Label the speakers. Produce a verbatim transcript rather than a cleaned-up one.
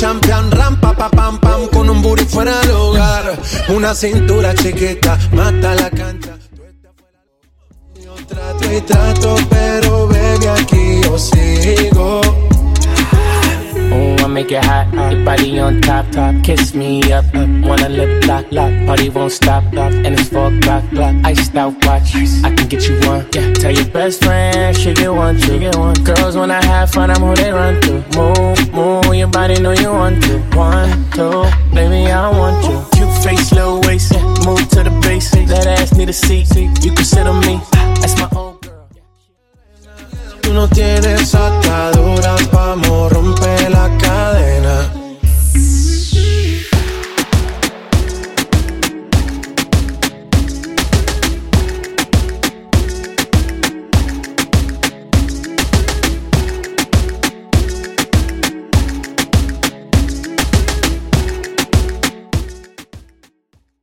Speaker 1: champion, rampa, pa, pam, pam, con un booty fuera del hogar. Una cintura chiquita, mata la cancha. Yo trato y trato, pero baby, aquí yo sigo.
Speaker 2: Oh, I make it hot, your body on top, top. Kiss me up, up. Wanna lip lock, lock. Party won't stop, stop. And it's four o'clock, clock. Iced out watch, I can get you one. Yeah, tell your best friend she get one, she get one. Girls when I have fun, I'm who they run to. Move, move, your body know you want to. One, two, baby I want you. Cute face, little waist, yeah. Move to the base. That ass need a seat, you can sit on me. That's my old girl.
Speaker 1: Tú no tienes ataduras, vamos a romper